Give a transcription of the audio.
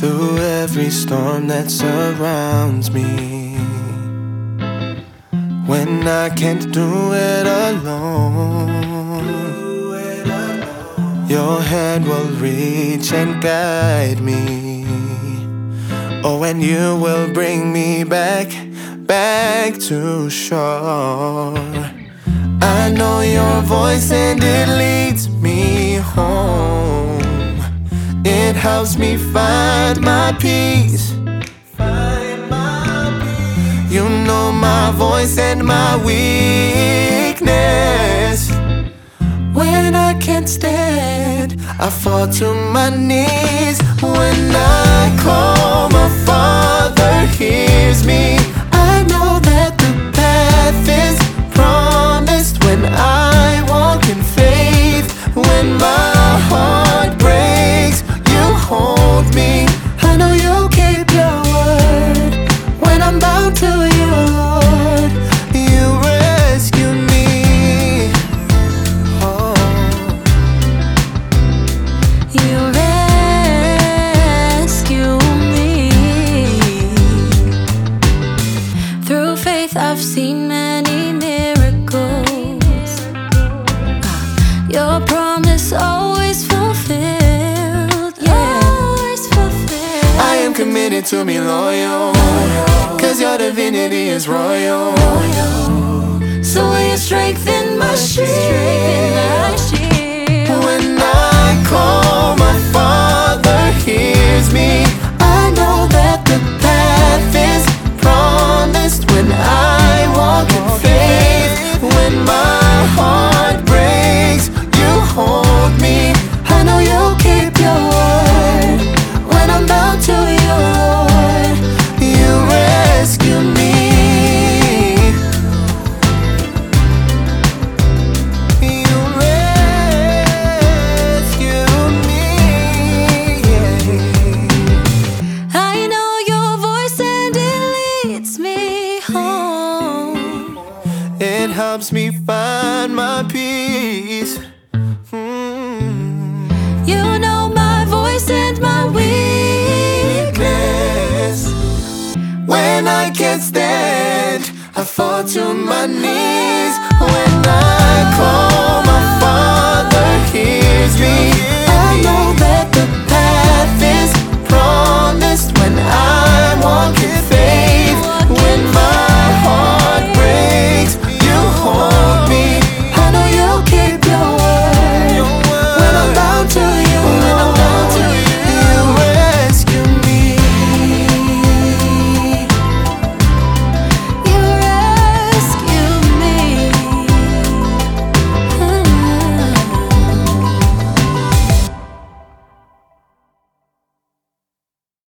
through every storm that surrounds me. When I can't do it alone, your hand will reach and guide me. Oh, and you will bring me back to shore. I know your voice and it leads me home. It helps me find my peace. You know my voice and my weakness. When I can't stand, I fall to my knees. When I call, my Father hears me. I know that the path is promised when I walk in faith. When my heart breaks, you hold me. I know you'll keep your word. When I'm bound to you, Lord, you rescue me. Oh. You rescue me. Through faith I've seen many miracles. Your promise always fulfilled. Yeah, always fulfilled. I am committed to be loyal, 'cause your divinity is royal. So will you strengthen my shield? When I call, my Father hears me. I know that the path is promised when I walk in faith. When my heart breaks, you hold me. I know you'll keep your word. When I'm bound to you, Lord, you rescue me. You rescue me. Yeah. I know your voice and it leads me home. It helps me find my peace. You know my voice and my weakness. When I can't stand, I fall to my knees. When I call, my Father hears me.